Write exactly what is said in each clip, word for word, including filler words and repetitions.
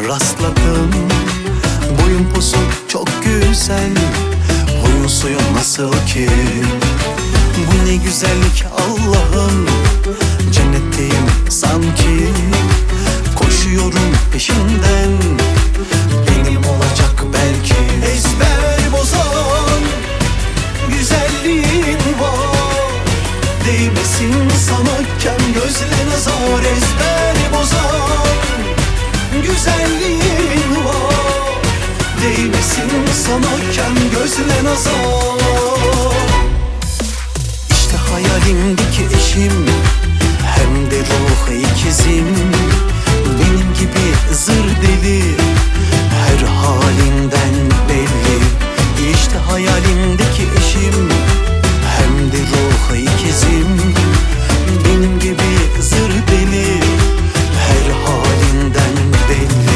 rastladım. Boyun posun çok güzel, huyun suyun nasıl ki? Bu ne güzellik Allah'ım, cennetteyim sanki. Koşuyorum peşinden, benim olacak belki. Ezber bozan güzelliğin var, değmesin sana kem gözle nazar. Ezber bozan güzelliğin var, değmesin sana kem gözle nazar. İşte hayalimdeki eşim, hem de ruh ikizim. Benim gibi zır deli, her halinden belli. İşte hayalimdeki eşim, hem de ruh ikizim. Benim gibi zır deli, her halinden belli.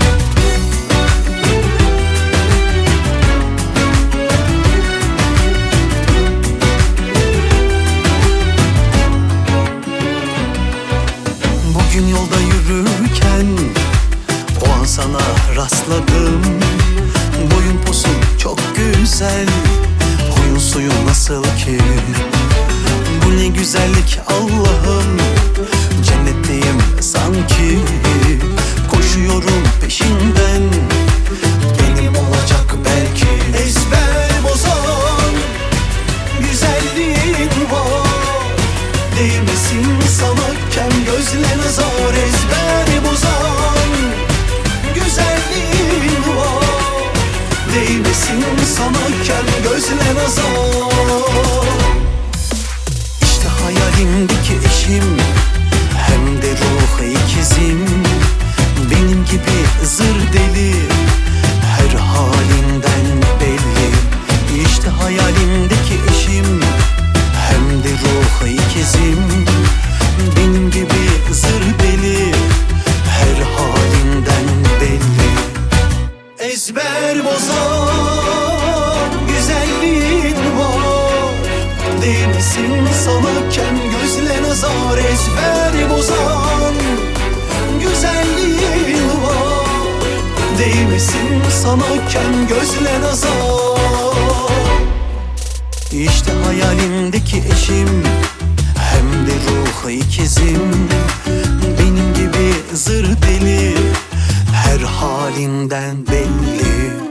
Bugün yolda yürürken o an sana rastladım. Boyun posun çok güzel, huyun suyun nasıl ki? Bu ne güzellik Allah'ım, cennetteyim sanki. Koşuyorum peşinden, benim olacak belki. Ezber bozan güzelliğin var, değmesin sana kem gözle nazar. Ezber bozan güzelliğin var, değmesin sana kem gözle nazar. İşte hayalimdeki eşim, hem de ruh ikizim. Benim gibi zır deli, her halinden belli. İşte hayalimdeki eşim, hem de ruh ikizim. Benim gibi zır deli, her halinden belli. Ezber bozan güzelliğin var, değmesin sana kem gözle nazar. Ezber bozan güzelliğin var, değmesin sana kem gözle nazar. İşte hayalimdeki eşim, hem de ruh ikizim. Benim gibi zır deli, her halinden belli.